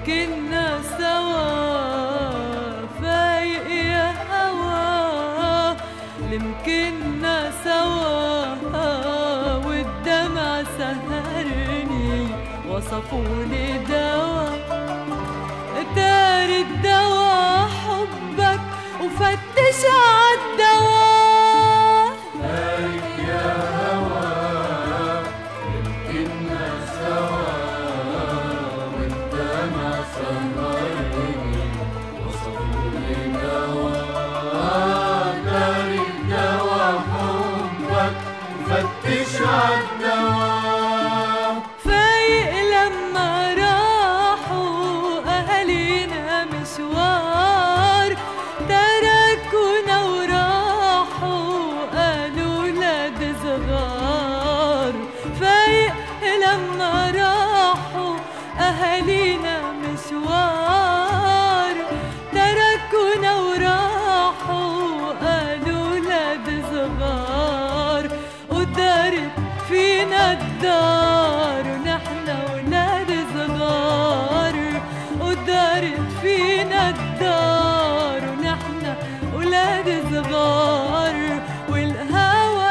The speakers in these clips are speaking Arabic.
كنا سوا فايق يا هوا، يمكننا سوا والدمع سهرني وصفولي دوا، دار الدوا حبك وفتش عالدوا. فايق يا هوا يمكننا سوا والدمع سهرني وصفولي دوا، دار الدوا حبك وفتش عالدوا. فايق لما راحوا أهالينا مشوار، تركونا وراحوا قالوا ولاد صغار. فايق لما راحوا أهالينا مشوار، تركونا وراحوا قالوا ولاد صغار. ودارت فينا الدار ونحن ولاد صغار، ودارت فينا الدار ونحن ولاد صغار. والهوى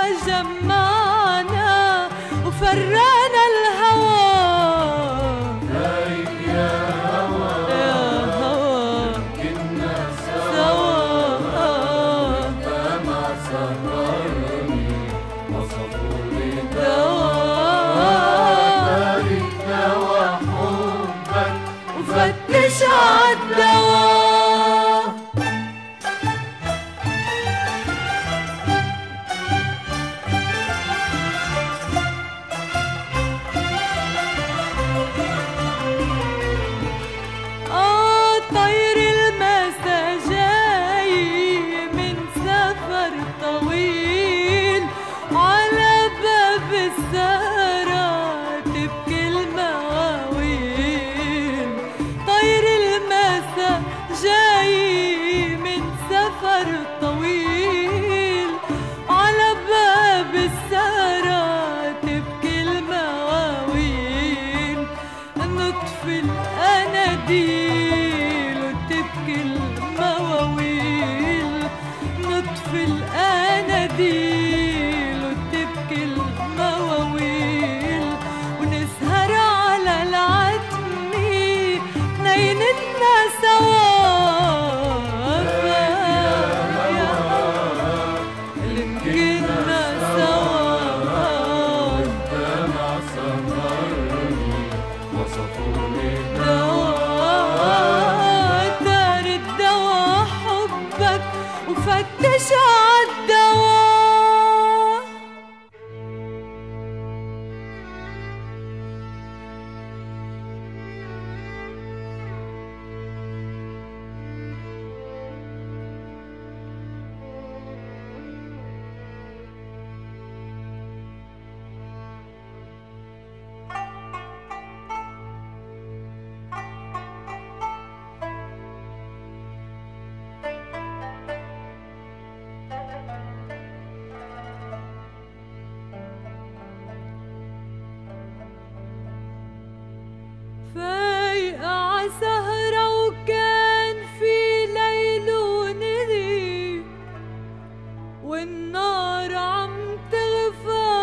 جمعنا وفرقنا الهوى. فايق يا هوا يمكننا سوا والدمع سهرني وصفولي دوا، دار الدوا حبك وفتش عالدوا. طير المسا جاي من سفر طويل، على باب السهرة تبكي المواويل. طير المسا جاي من سفر طويل، على باب السهرة تبكي المواويل. نطفي الأناديل وتبكي المواويل، نطفي الأناديل وتبكي المواويل. ونسهر على العتمة نينتنا سوا. يمكننا سوا والدمع سهرني وصفولي دار الدوا حبك وفتش عالدوا. فايق عالسهرة وكان في ليل وندي، والنار عم تغفى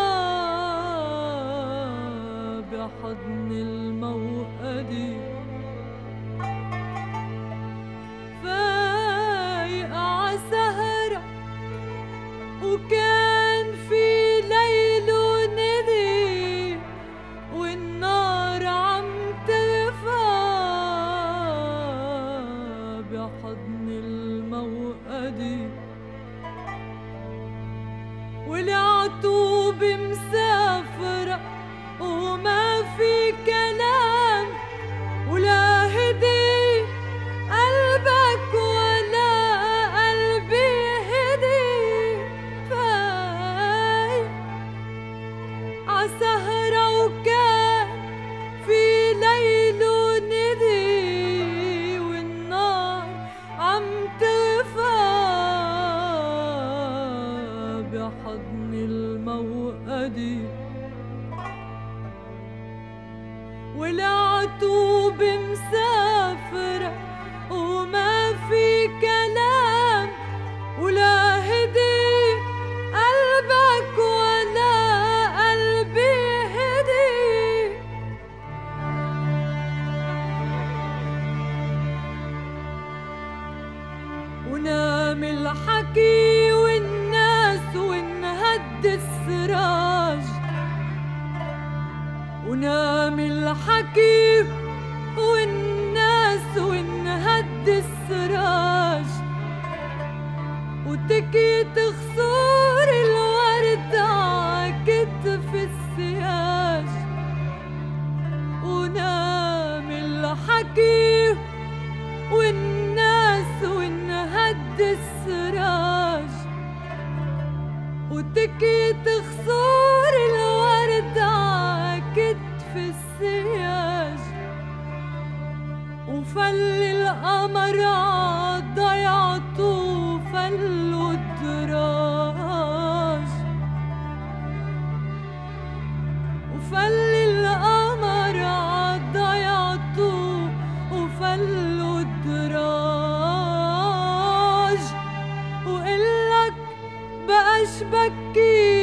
بحضن الموقدي. فايق عالسهرة وكان في ليل وندي، والنار عم تغفى بحضن الموقدي. والعطوب مسافرة وما في كلام ولا هدي قلبك ولا قلبي هدي. فايق عالسهرة وكان في ليل وندي، والنار عم تغفى بحضن الموقدي. ونام الحكي والناس ونهد السراج، ونام الحكي والناس ونهد السراج، وتكيت خصور الورد عكتف السياج، ونام الحكي والناس ونهد السراج، وتكيت خصور الورد عكتف السياج، وفل القمر عضيعته وفلوا الدراج، وفل القمر عضيعته وفلوا الدراج، وقلك بقاش بكي